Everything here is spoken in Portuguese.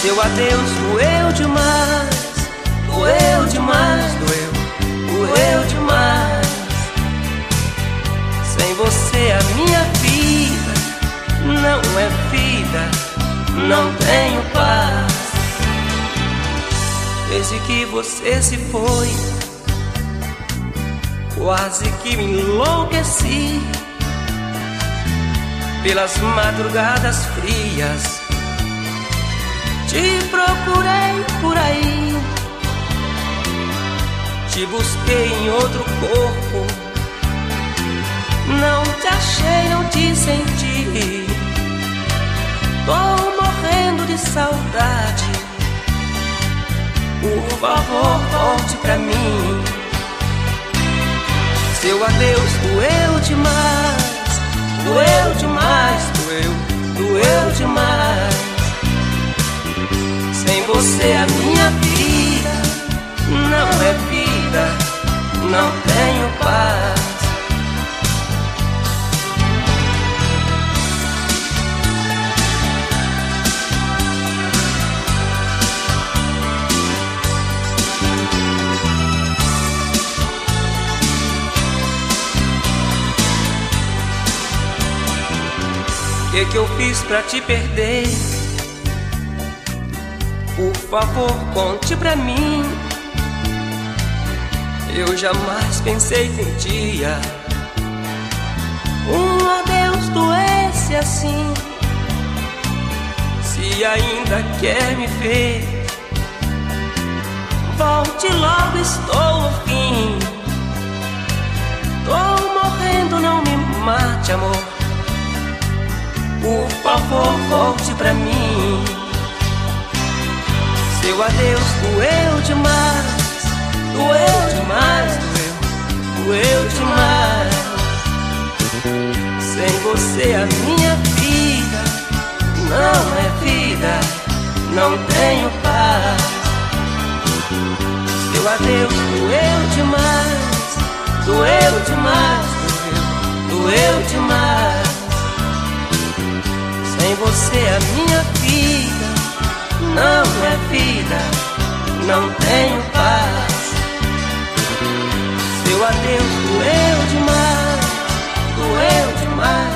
Seu adeus doeu demais, doeu demais, doeu demais. Sem você a minha vida não é vida, não tenho paz. Desde que você se foi, quase que me enlouqueci. Pelas madrugadas frias te procurei por aí, te busquei em outro corpo, não te achei, não te senti. Tô morrendo de saudade, por favor volte pra mim. Seu adeus doeu demais, doeu demais, doeu demais. Sem você a minha vida não é vida, não tenho paz. O que eu fiz pra te perder? Por favor, conte pra mim. Eu jamais pensei que um dia um adeus doesse assim. Se ainda quer me ver, volte logo, estou no fim. Tô morrendo, não me mate, amor. Por favor, volte pra mim. Seu adeus doeu demais, doeu demais, doeu demais. Sem você a minha vida não é vida, não tenho paz. Seu adeus doeu demais, doeu demais, doeu demais. Sem você a minha vida não é vida, não tenho paz. Seu adeus doeu demais, doeu demais.